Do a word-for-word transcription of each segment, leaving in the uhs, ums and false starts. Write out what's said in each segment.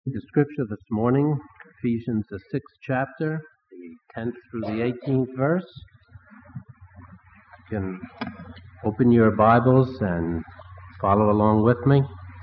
The scripture this morning, Ephesians, the sixth chapter, the tenth through the eighteenth verse. You can open your Bibles and follow along with me.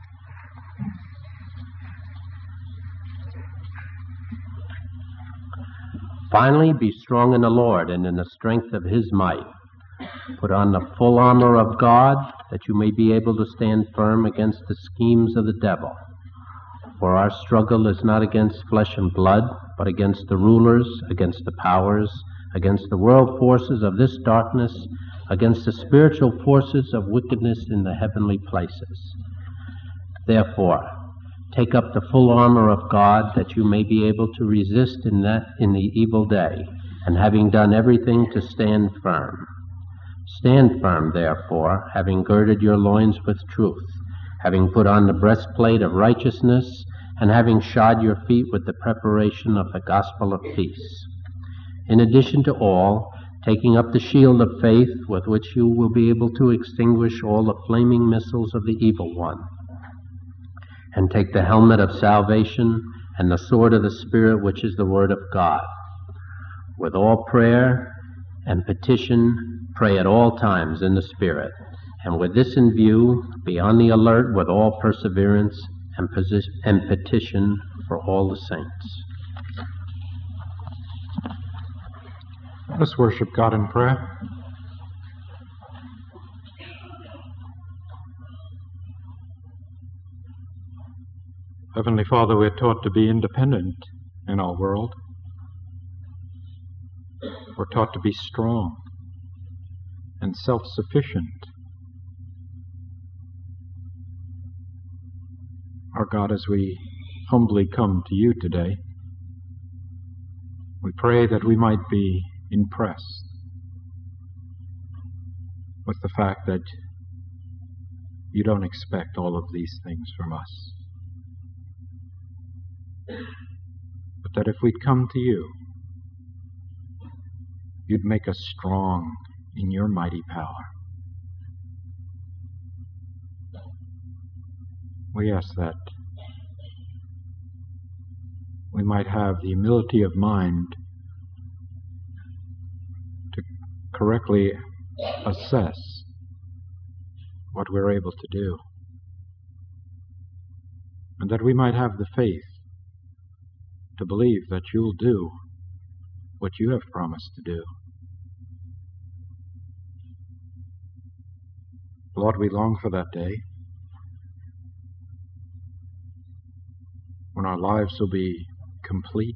Finally, be strong in the Lord and in the strength of His might. Put on the full armor of God, that you may be able to stand firm against the schemes of the devil. For our struggle is not against flesh and blood, but against the rulers, against the powers, against the world forces of this darkness, against the spiritual forces of wickedness in the heavenly places. Therefore, take up the full armor of God, that you may be able to resist in that in the evil day, and having done everything, to stand firm. Stand firm, therefore, having girded your loins with truth, having put on the breastplate of righteousness, and having shod your feet with the preparation of the gospel of peace. In addition to all, taking up the shield of faith, with which you will be able to extinguish all the flaming missiles of the evil one. And take the helmet of salvation and the sword of the Spirit, which is the word of God. With all prayer and petition, pray at all times in the Spirit. And with this in view, be on the alert with all perseverance and, posi- and petition for all the saints. Let us worship God in prayer. Heavenly Father, we are taught to be independent in our world. We're taught to be strong and self-sufficient. Our God, as we humbly come to you today, we pray that we might be impressed with the fact that you don't expect all of these things from us. But that if we'd come to you, you'd make us strong in your mighty power. We ask that we might have the humility of mind to correctly assess what we're able to do, and that we might have the faith to believe that you'll do what you have promised to do. Lord, we long for that day when our lives will be complete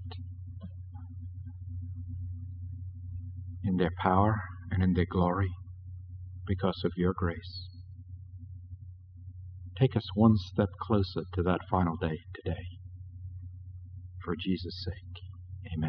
in their power and in their glory because of your grace. Take us one step closer to that final day today. For Jesus' sake, amen.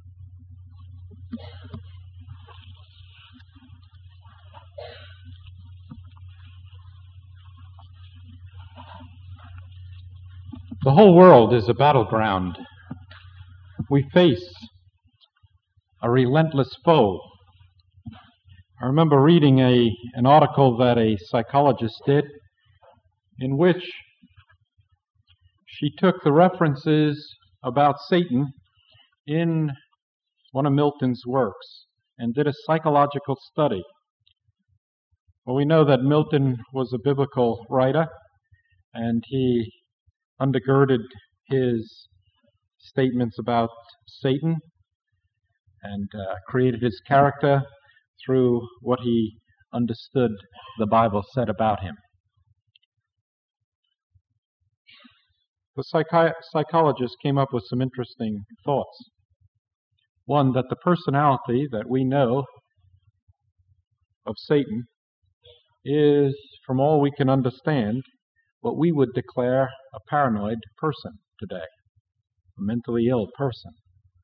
The whole world is a battleground. We face a relentless foe. I remember reading a, an article that a psychologist did in which she took the references about Satan in one of Milton's works and did a psychological study. Well, we know that Milton was a biblical writer, and he undergirded his statements about Satan and uh, created his character through what he understood the Bible said about him. The psychi- psychologist came up with some interesting thoughts. One, that the personality that we know of Satan is, from all we can understand, what we would declare a paranoid person today, a mentally ill person.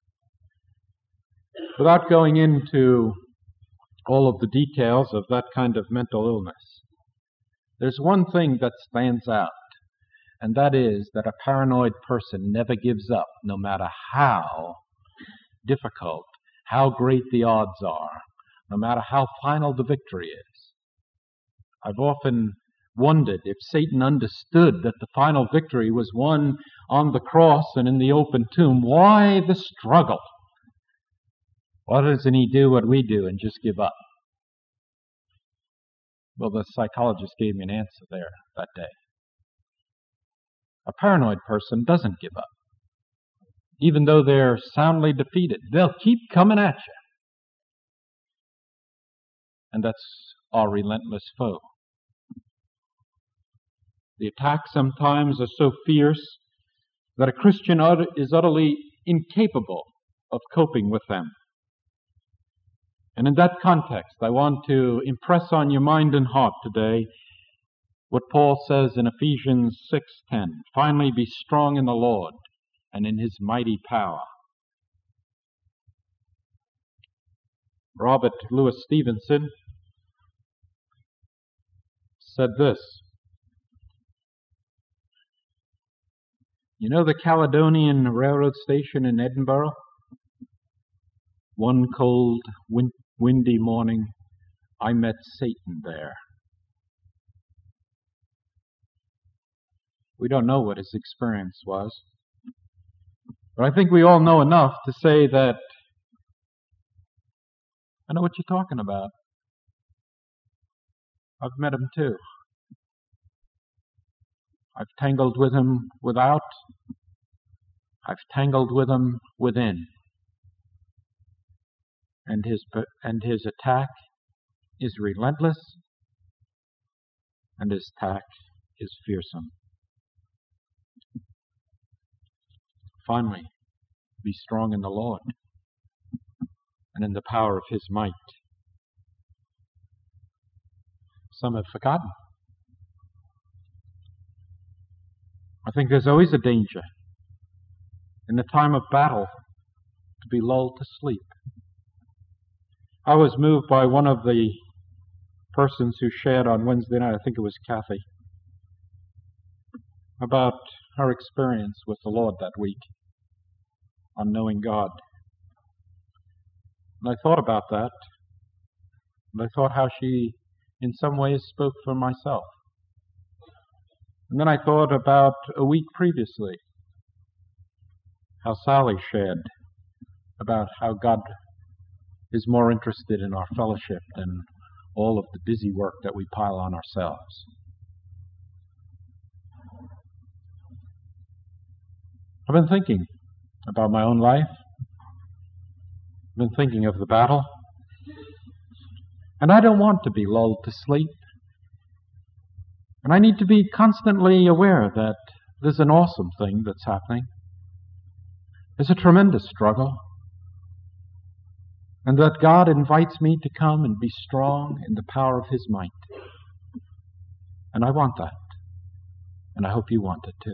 Without going into all of the details of that kind of mental illness, there's one thing that stands out, and that is that a paranoid person never gives up, no matter how difficult, how great the odds are, no matter how final the victory is. I've often wondered, if Satan understood that the final victory was won on the cross and in the open tomb, why the struggle? Why doesn't he do what we do and just give up? Well, the psychologist gave me an answer there that day. A paranoid person doesn't give up. Even though they're soundly defeated, they'll keep coming at you. And that's our relentless foe. The attacks sometimes are so fierce that a Christian is utterly incapable of coping with them. And in that context, I want to impress on your mind and heart today what Paul says in Ephesians six ten. Finally, be strong in the Lord and in His mighty power. Robert Louis Stevenson said this. You know the Caledonian Railroad Station in Edinburgh? One cold, win- windy morning, I met Satan there. We don't know what his experience was, but I think we all know enough to say that I know what you're talking about. I've met him too. I've tangled with him without. I've tangled with him within. And his and his attack is relentless, and his attack is fearsome. Finally, be strong in the Lord and in the power of His might. Some have forgotten. I think there's always a danger in the time of battle to be lulled to sleep. I was moved by one of the persons who shared on Wednesday night, I think it was Kathy, about her experience with the Lord that week on knowing God. And I thought about that, and I thought how she in some ways spoke for myself. And then I thought about a week previously, how Sally shared about how God is more interested in our fellowship than all of the busy work that we pile on ourselves. I've been thinking about my own life. I've been thinking of the battle. And I don't want to be lulled to sleep. And I need to be constantly aware that there's an awesome thing that's happening. There's a tremendous struggle. And that God invites me to come and be strong in the power of His might. And I want that. And I hope you want it too.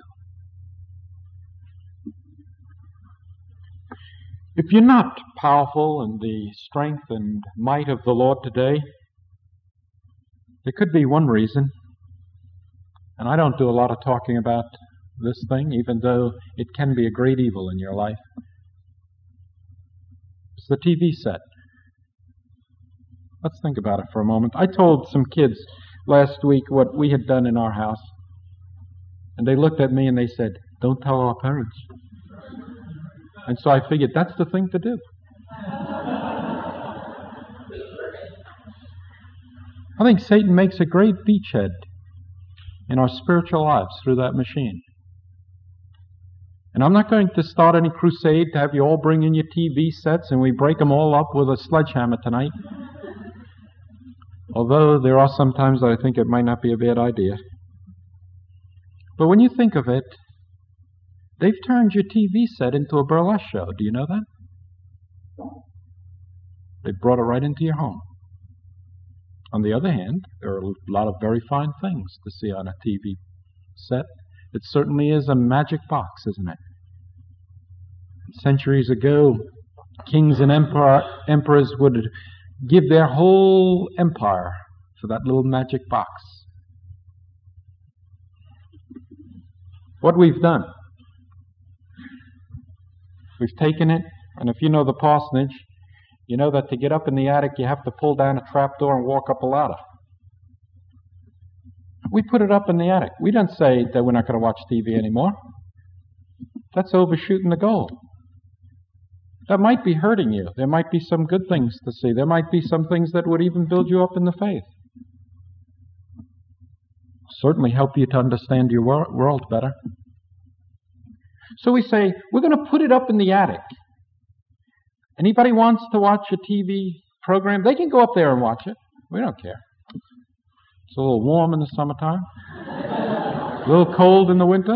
If you're not powerful in the strength and might of the Lord today, there could be one reason. And I don't do a lot of talking about this thing, even though it can be a great evil in your life. It's the T V set. Let's think about it for a moment. I told some kids last week what we had done in our house. And they looked at me and they said, "Don't tell our parents." And so I figured that's the thing to do. I think Satan makes a great beachhead in our spiritual lives through that machine. And I'm not going to start any crusade to have you all bring in your T V sets and we break them all up with a sledgehammer tonight. Although there are some times that I think it might not be a bad idea. But when you think of it, they've turned your T V set into a burlesque show. Do you know that? They brought it right into your home. On the other hand, there are a lot of very fine things to see on a T V set. It certainly is a magic box, isn't it? Centuries ago, kings and emperor, emperors would give their whole empire for that little magic box. What we've done, we've taken it, and if you know the parsonage, you know that to get up in the attic you have to pull down a trapdoor and walk up a ladder. We put it up in the attic. We don't say that we're not going to watch T V anymore. That's overshooting the goal. That might be hurting you. There might be some good things to see. There might be some things that would even build you up in the faith. Certainly help you to understand your wor- world better. So we say, we're going to put it up in the attic. Anybody wants to watch a T V program, they can go up there and watch it. We don't care. It's a little warm in the summertime. A little cold in the winter.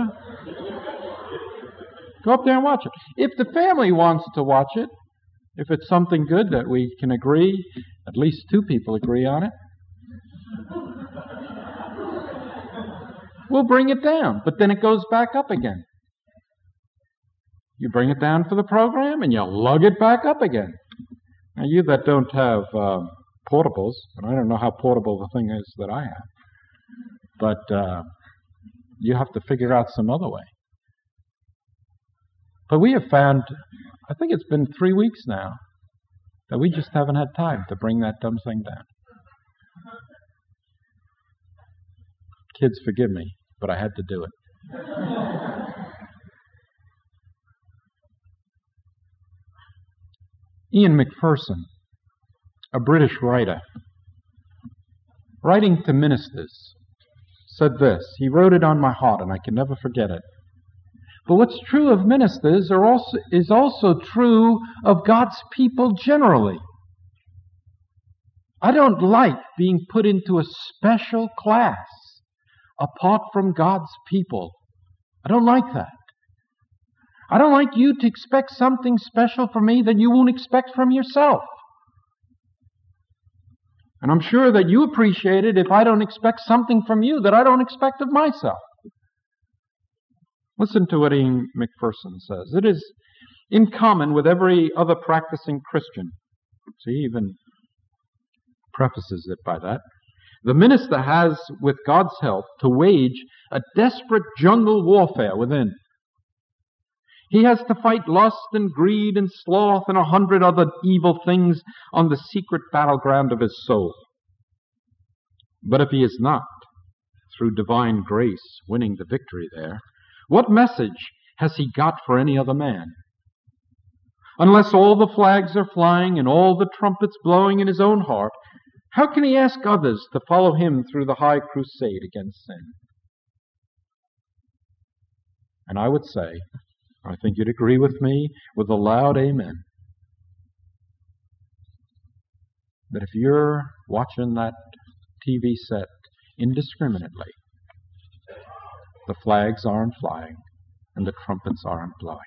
Go up there and watch it. If the family wants to watch it, if it's something good that we can agree, at least two people agree on it, we'll bring it down. But then it goes back up again. You bring it down for the program and you lug it back up again. Now, you that don't have uh, portables, and I don't know how portable the thing is that I have, but uh, you have to figure out some other way. But we have found, I think it's been three weeks now, that we just haven't had time to bring that dumb thing down. Kids, forgive me, but I had to do it. Ian Macpherson, a British writer, writing to ministers, said this. He wrote it on my heart, and I can never forget it. But what's true of ministers are also, is also true of God's people generally. I don't like being put into a special class apart from God's people. I don't like that. I don't like you to expect something special from me that you won't expect from yourself. And I'm sure that you appreciate it if I don't expect something from you that I don't expect of myself. Listen to what Ian Macpherson says. It is in common with every other practicing Christian. See, he even prefaces it by that. The minister has, with God's help, to wage a desperate jungle warfare within. He has to fight lust and greed and sloth and a hundred other evil things on the secret battleground of his soul. But if he is not, through divine grace, winning the victory there, what message has he got for any other man? Unless all the flags are flying and all the trumpets blowing in his own heart, how can he ask others to follow him through the high crusade against sin? And I would say, I think you'd agree with me with a loud amen, that if you're watching that T V set indiscriminately, the flags aren't flying and the trumpets aren't blowing.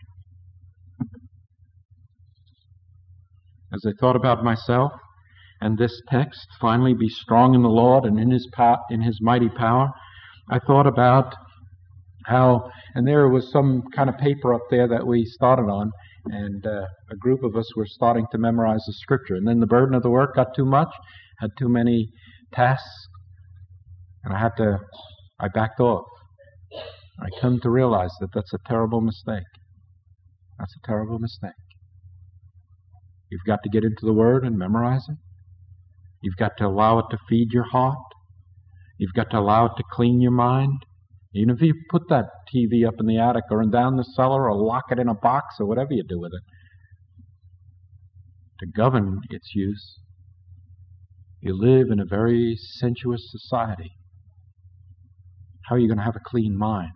As I thought about myself and this text, finally be strong in the Lord and in his pow- in his mighty power, I thought about how, and there was some kind of paper up there that we started on, and uh, a group of us were starting to memorize the scripture, and then the burden of the work got too much, had too many tasks, and I had to, I backed off. I come to realize that that's a terrible mistake. That's a terrible mistake. You've got to get into the Word and memorize it. You've got to allow it to feed your heart. You've got to allow it to clean your mind. Even if you put that T V up in the attic or down the cellar or lock it in a box or whatever you do with it, to govern its use, you live in a very sensuous society. How are you going to have a clean mind?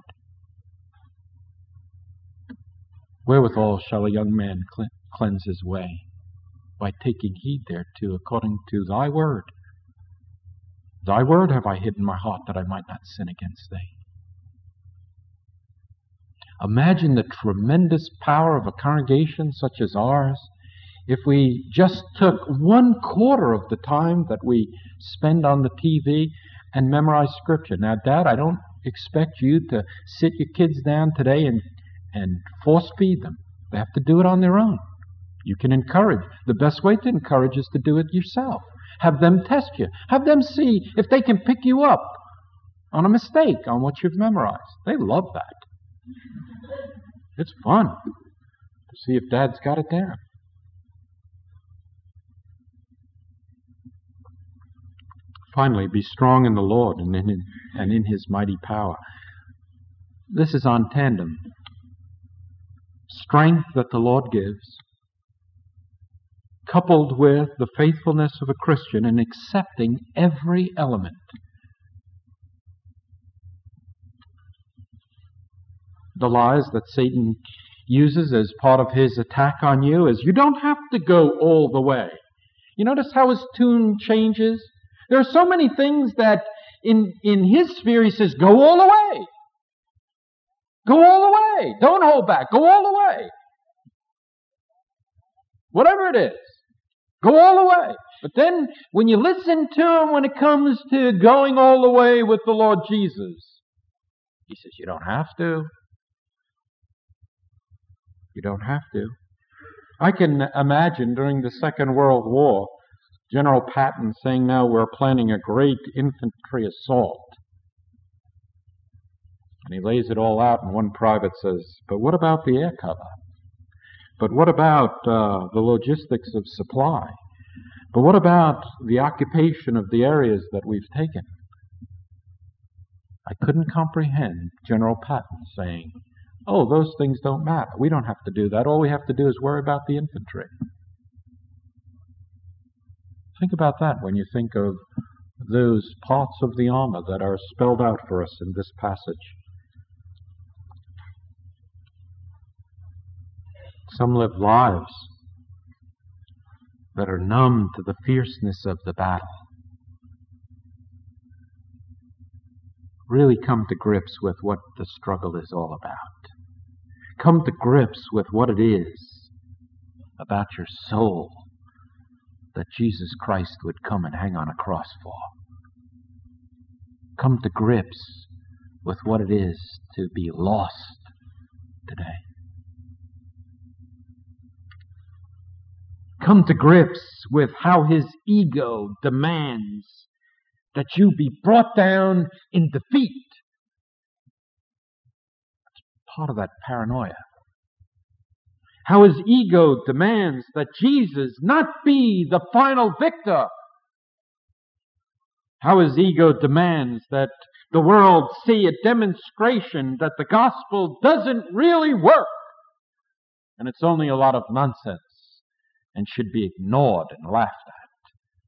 Wherewithal shall a young man cle- cleanse his way? By taking heed thereto according to thy word. Thy word have I hid in my heart that I might not sin against thee. Imagine the tremendous power of a congregation such as ours if we just took one quarter of the time that we spend on the T V and memorize Scripture. Now, Dad, I don't expect you to sit your kids down today and, and force feed them. They have to do it on their own. You can encourage. The best way to encourage is to do it yourself. Have them test you. Have them see if they can pick you up on a mistake on what you've memorized. They love that. It's fun to see if Dad's got it down. Finally, be strong in the Lord and in, and in His mighty power. This is on tandem. Strength that the Lord gives, coupled with the faithfulness of a Christian in accepting every element. The lies that Satan uses as part of his attack on you is you don't have to go all the way. You notice how his tune changes? There are so many things that in, in his sphere he says, go all the way. Go all the way. Don't hold back. Go all the way. Whatever it is, go all the way. But then when you listen to him when it comes to going all the way with the Lord Jesus, he says, you don't have to. You don't have to. I can imagine during the Second World War, General Patton saying, now we're planning a great infantry assault. And he lays it all out, and one private says, but what about the air cover? But what about uh, the logistics of supply? But what about the occupation of the areas that we've taken? I couldn't comprehend General Patton saying, oh, those things don't matter. We don't have to do that. All we have to do is worry about the infantry. Think about that when you think of those parts of the armor that are spelled out for us in this passage. Some live lives that are numb to the fierceness of the battle. Really come to grips with what the struggle is all about. Come to grips with what it is about your soul that Jesus Christ would come and hang on a cross for. Come to grips with what it is to be lost today. Come to grips with how his ego demands that you be brought down in defeat. That's part of that paranoia. How his ego demands that Jesus not be the final victor. How his ego demands that the world see a demonstration that the gospel doesn't really work. And it's only a lot of nonsense and should be ignored and laughed at.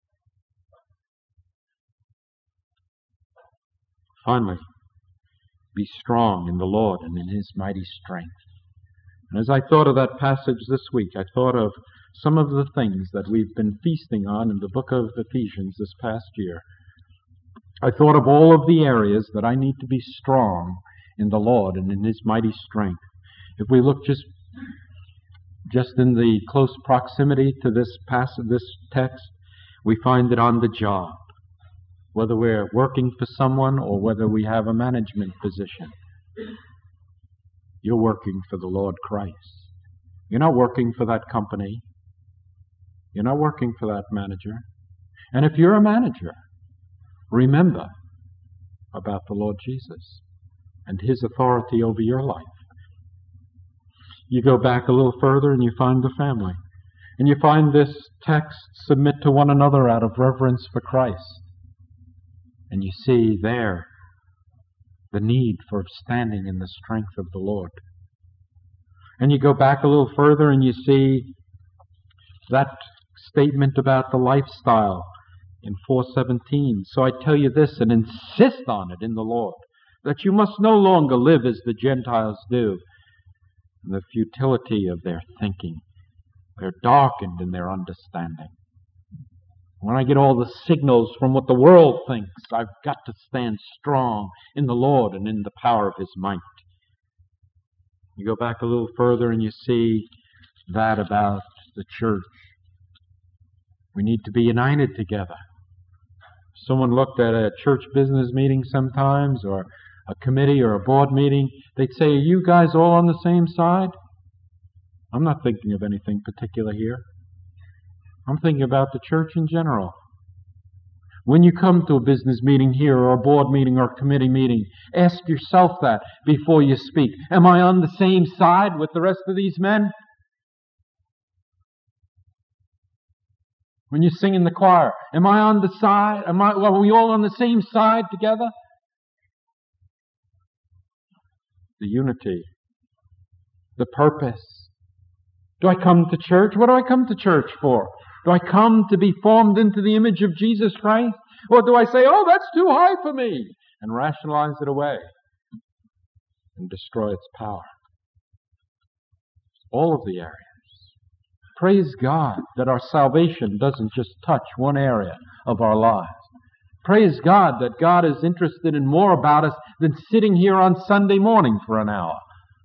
Finally, be strong in the Lord and in his mighty strength. And as I thought of that passage this week, I thought of some of the things that we've been feasting on in the book of Ephesians this past year. I thought of all of the areas that I need to be strong in the Lord and in his mighty strength. If we look just just in the close proximity to this passage, this text, we find it on the job. Whether we're working for someone or whether we have a management position, you're working for the Lord Christ. You're not working for that company. You're not working for that manager. And if you're a manager, remember about the Lord Jesus and his authority over your life. You go back a little further and you find the family. And you find this text, submit to one another out of reverence for Christ. And you see there the need for standing in the strength of the Lord. And you go back a little further and you see that statement about the lifestyle in four seventeen. So I tell you this and insist on it in the Lord, that you must no longer live as the Gentiles do, in the futility of their thinking. They're darkened in their understanding. When I get all the signals from what the world thinks, I've got to stand strong in the Lord and in the power of his might. You go back a little further and you see that about the church. We need to be united together. Someone looked at a church business meeting sometimes, or a committee or a board meeting, they'd say, are you guys all on the same side? I'm not thinking of anything particular here. I'm thinking about the church in general. When you come to a business meeting here or a board meeting or a committee meeting, ask yourself that before you speak. Am I on the same side with the rest of these men? When you sing in the choir, am I on the side? Am I, are we all on the same side together? The unity, the purpose. Do I come to church? What do I come to church for? Do I come to be formed into the image of Jesus Christ? Or do I say, oh, that's too high for me, and rationalize it away and destroy its power? All of the areas. Praise God that our salvation doesn't just touch one area of our lives. Praise God that God is interested in more about us than sitting here on Sunday morning for an hour.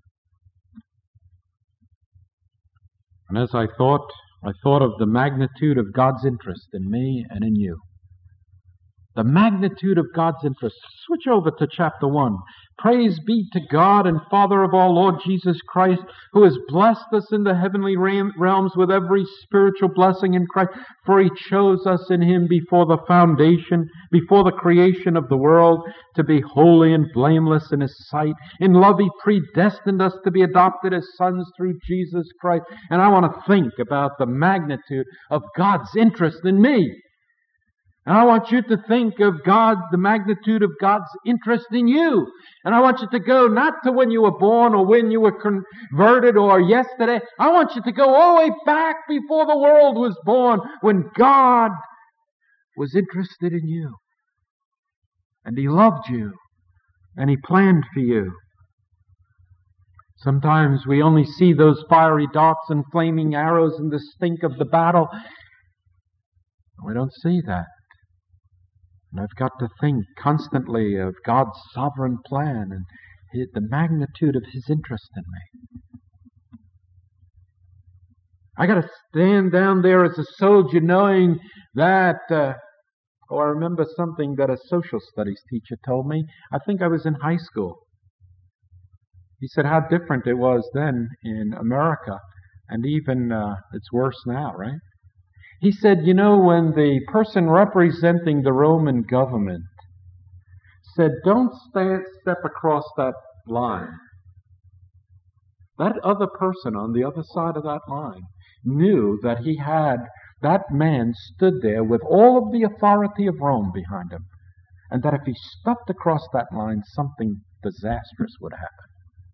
And as I thought, I thought of the magnitude of God's interest in me and in you. The magnitude of God's interest. Switch over to chapter one. Praise be to God and Father of our Lord Jesus Christ, who has blessed us in the heavenly realms with every spiritual blessing in Christ. For He chose us in Him before the foundation, before the creation of the world, to be holy and blameless in His sight. In love He predestined us to be adopted as sons through Jesus Christ. And I want to think about the magnitude of God's interest in me. And I want you to think of God, the magnitude of God's interest in you. And I want you to go not to when you were born or when you were converted or yesterday. I want you to go all the way back before the world was born, when God was interested in you. And He loved you. And He planned for you. Sometimes we only see those fiery darts and flaming arrows and the stink of the battle. We don't see that. And I've got to think constantly of God's sovereign plan and his, the magnitude of His interest in me. I got to stand down there as a soldier knowing that, uh, oh, I remember something that a social studies teacher told me. I think I was in high school. He said how different it was then in America, and even uh, it's worse now, right? He said, you know, when the person representing the Roman government said, don't stand, step across that line, that other person on the other side of that line knew that he had, that man stood there with all of the authority of Rome behind him, and that if he stepped across that line, something disastrous would happen.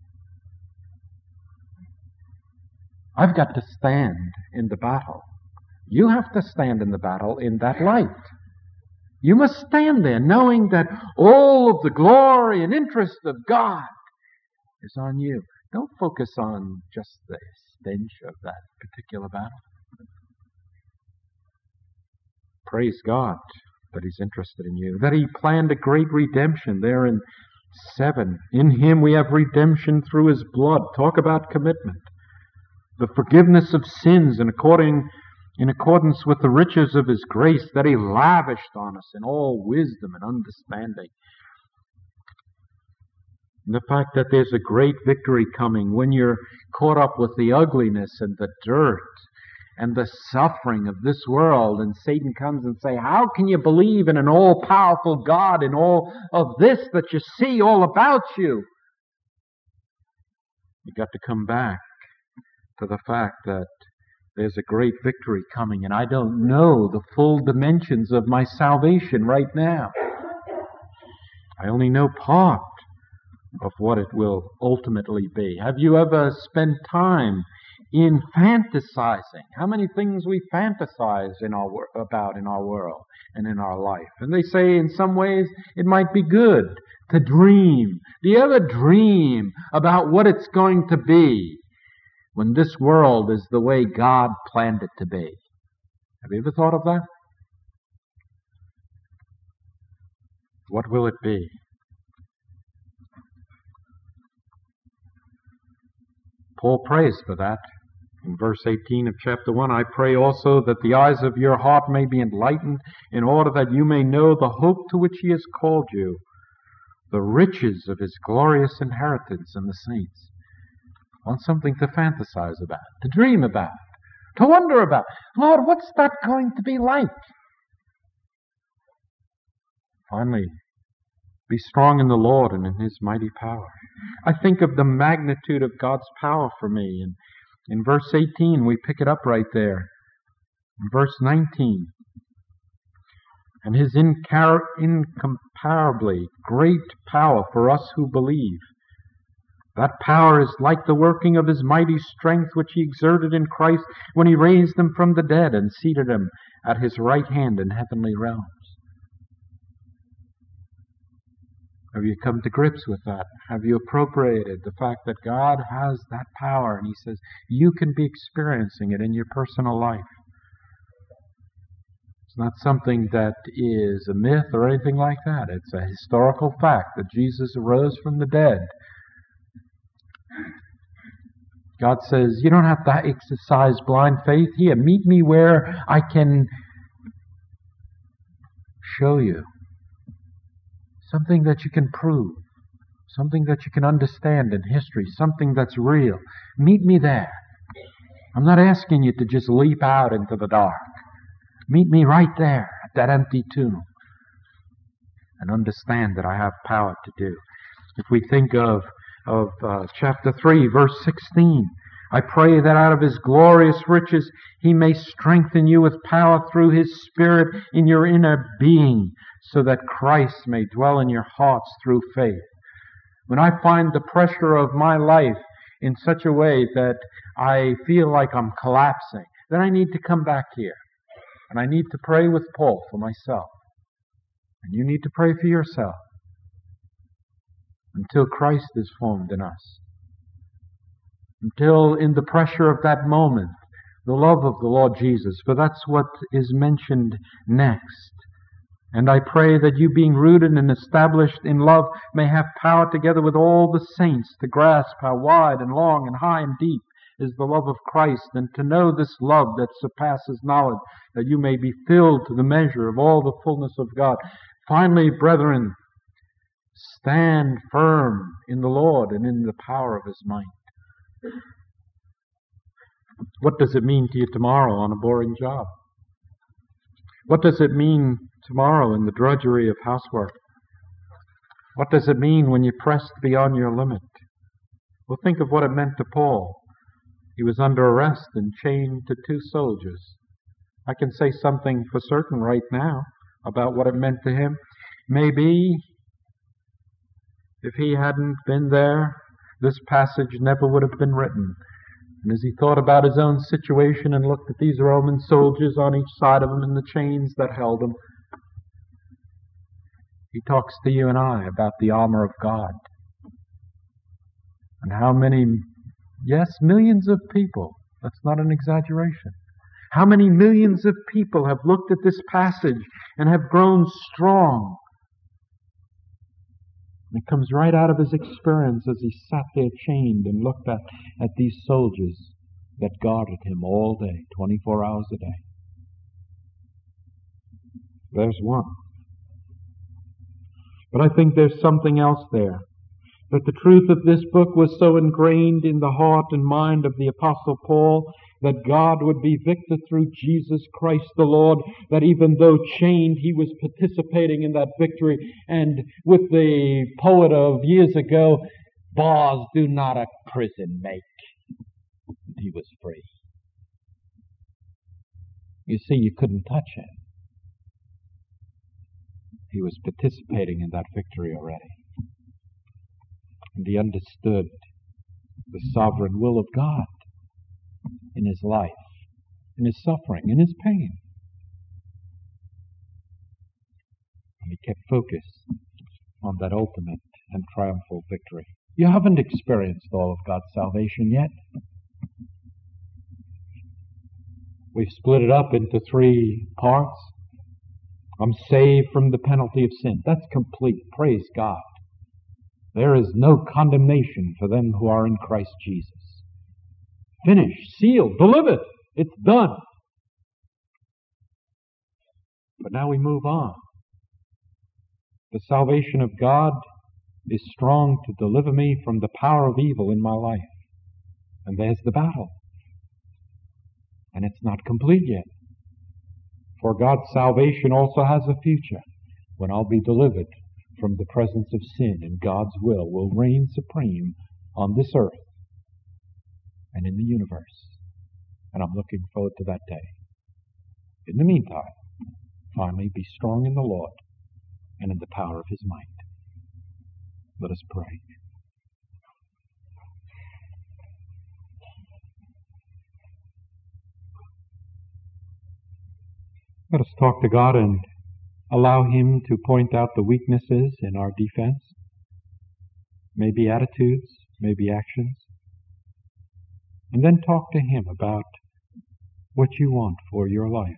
I've got to stand in the battle. You have to stand in the battle in that light. You must stand there knowing that all of the glory and interest of God is on you. Don't focus on just the stench of that particular battle. Praise God that He's interested in you, that He planned a great redemption there in seven. In Him we have redemption through His blood. Talk about commitment. The forgiveness of sins and according in accordance with the riches of His grace that He lavished on us in all wisdom and understanding. And the fact that there's a great victory coming when you're caught up with the ugliness and the dirt and the suffering of this world, and Satan comes and say, how can you believe in an all-powerful God in all of this that you see all about you? You've got to come back to the fact that there's a great victory coming, and I don't know the full dimensions of my salvation right now. I only know part of what it will ultimately be. Have you ever spent time in fantasizing? How many things we fantasize in our about in our world and in our life? And they say in some ways it might be good to dream. Do you ever dream about what it's going to be when this world is the way God planned it to be? Have you ever thought of that? What will it be? Paul prays for that. In verse eighteen of chapter one, I pray also that the eyes of your heart may be enlightened, in order that you may know the hope to which He has called you, the riches of His glorious inheritance in the saints. I want something to fantasize about, to dream about, to wonder about. Lord, what's that going to be like? Finally, be strong in the Lord and in His mighty power. I think of the magnitude of God's power for me. And in verse eighteen, we pick it up right there. In verse nineteen, and His incar- incomparably great power for us who believe. That power is like the working of His mighty strength which He exerted in Christ when He raised Him from the dead and seated Him at His right hand in heavenly realms. Have you come to grips with that? Have you appropriated the fact that God has that power, and He says you can be experiencing it in your personal life? It's not something that is a myth or anything like that. It's a historical fact that Jesus arose from the dead. God says, you don't have to exercise blind faith. Here, meet me where I can show you something that you can prove, something that you can understand in history, something that's real. Meet me there. I'm not asking you to just leap out into the dark. Meet me right there at that empty tomb and understand that I have power to do. If we think of, of uh, chapter three, verse sixteen, I pray that out of His glorious riches He may strengthen you with power through His Spirit in your inner being, so that Christ may dwell in your hearts through faith. When I find the pressure of my life in such a way that I feel like I'm collapsing, then I need to come back here. And I need to pray with Paul for myself. And you need to pray for yourself until Christ is formed in us. Until in the pressure of that moment, the love of the Lord Jesus, for that's what is mentioned next. And I pray that you, being rooted and established in love, may have power together with all the saints to grasp how wide and long and high and deep is the love of Christ, and to know this love that surpasses knowledge, that you may be filled to the measure of all the fullness of God. Finally, brethren, stand firm in the Lord and in the power of His might. What does it mean to you tomorrow on a boring job? What does it mean tomorrow in the drudgery of housework? What does it mean when you're pressed beyond your limit? Well, think of what it meant to Paul. He was under arrest and chained to two soldiers. I can say something for certain right now about what it meant to him. Maybe if he hadn't been there, this passage never would have been written. And as he thought about his own situation and looked at these Roman soldiers on each side of him and the chains that held him, he talks to you and I about the armor of God. And how many, yes, millions of people, that's not an exaggeration. How many millions of people have looked at this passage and have grown strong? And it comes right out of his experience as he sat there chained and looked at, at these soldiers that guarded him all day, twenty-four hours a day. There's one. But I think there's something else there. That the truth of this book was so ingrained in the heart and mind of the Apostle Paul that God would be victor through Jesus Christ the Lord, that even though chained, he was participating in that victory. And with the poet of years ago, bars do not a prison make. He was free. You see, you couldn't touch him. He was participating in that victory already. And he understood the sovereign will of God in his life, in his suffering, in his pain. And he kept focused on that ultimate and triumphal victory. You haven't experienced all of God's salvation yet. We've split it up into three parts. I'm saved from the penalty of sin. That's complete. Praise God. There is no condemnation for them who are in Christ Jesus. Finished, sealed, delivered. It's done. But now we move on. The salvation of God is strong to deliver me from the power of evil in my life. And there's the battle. And it's not complete yet. For God's salvation also has a future when I'll be delivered from the presence of sin, and God's will will reign supreme on this earth and in the universe. And I'm looking forward to that day. In the meantime, finally, be strong in the Lord and in the power of his might. Let us pray. Let us talk to God and allow him to point out the weaknesses in our defense. Maybe attitudes, maybe actions. And then talk to him about what you want for your life.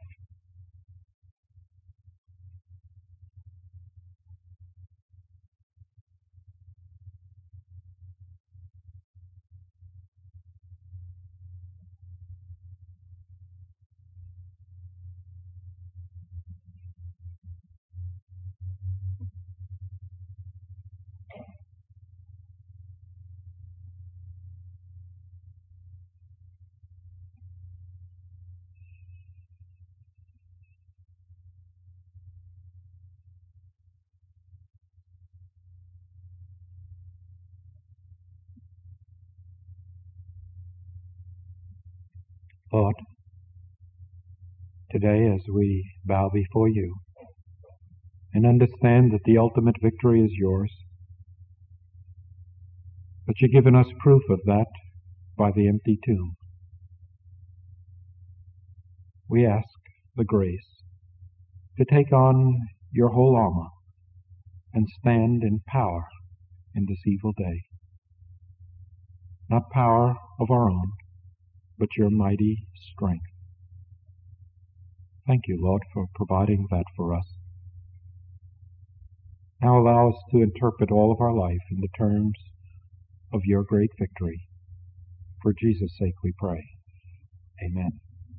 Lord, today as we bow before you and understand that the ultimate victory is yours, but you've given us proof of that by the empty tomb, we ask the grace to take on your whole armor and stand in power in this evil day. Not power of our own, but your mighty strength. Thank you, Lord, for providing that for us. Now allow us to interpret all of our life in the terms of your great victory. For Jesus' sake we pray. Amen.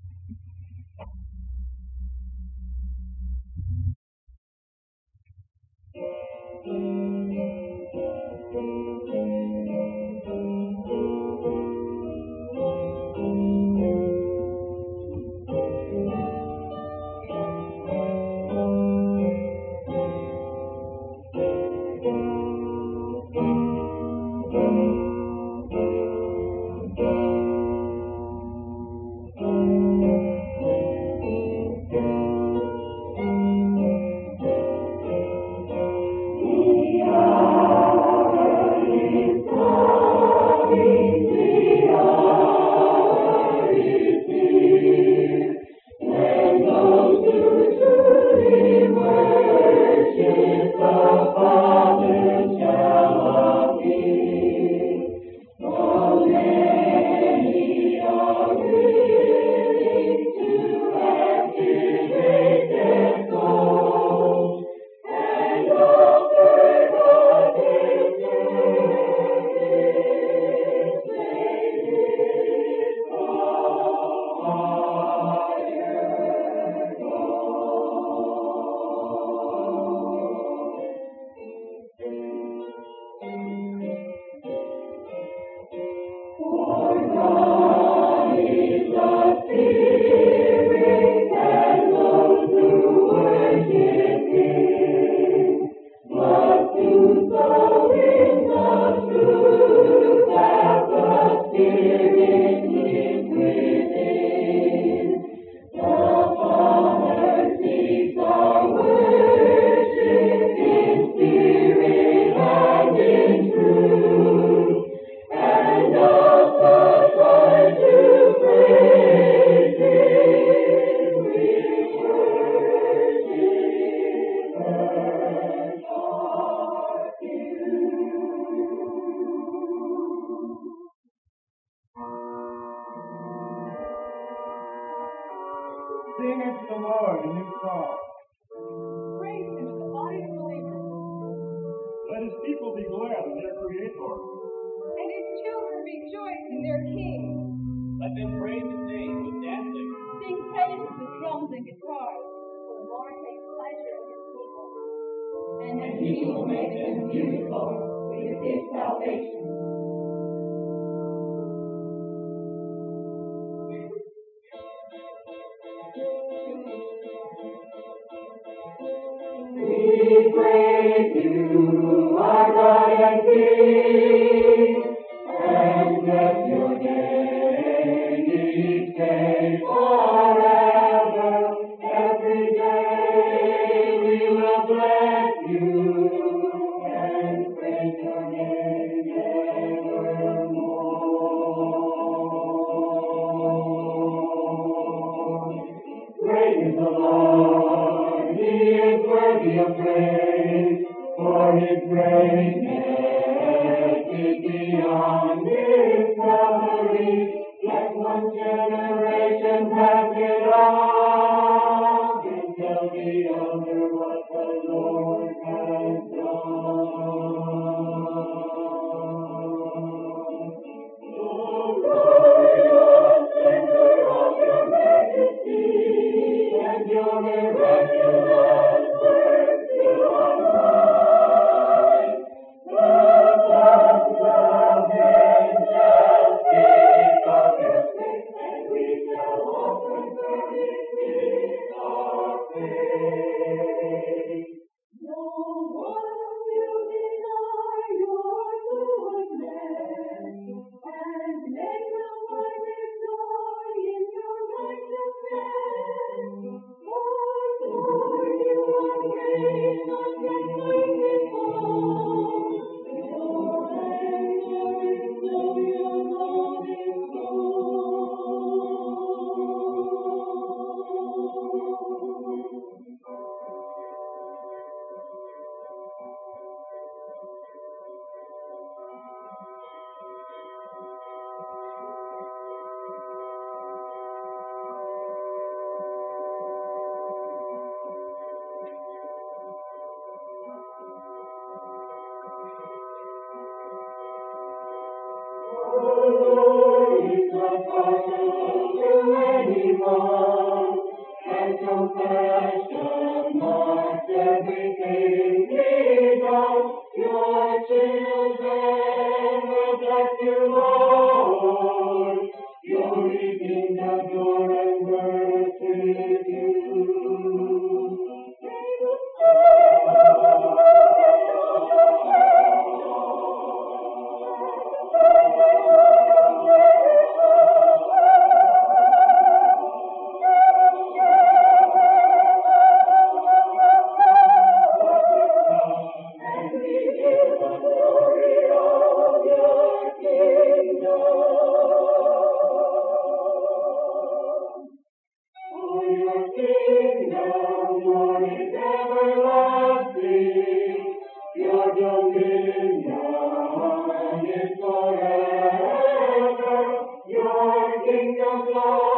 Sing unto the Lord a new song. Praise him in the body of believers. Let his people be glad in their Creator. And his children rejoice in their King. Let them praise his name with dancing. Sing praises with drums and guitars. For the Lord takes pleasure in his people. And he will make them beautiful with his salvation. We praise you, our God and King, and bless your name each day forever. For his greatness is beyond discovery. Let one generation pass it on and tell the other what the Lord has done. Oh, glorious splendor of your majesty and your miraculous works still on high. The sons of men shall speak of your faith, and we shall all confirm it with our faith. No one will deny your goodness, and men will find their joy in your righteousness. For you are great, not complaining fall. Your anger is slow, your love is is not partial to anyone, and compassion marks everything he does. Your children will bless you, Lord. Your redeemed adore and worship you. And we give the glory of your kingdom. For your kingdom, Lord, is everlasting. Your dominion is forever. Your kingdom, Lord,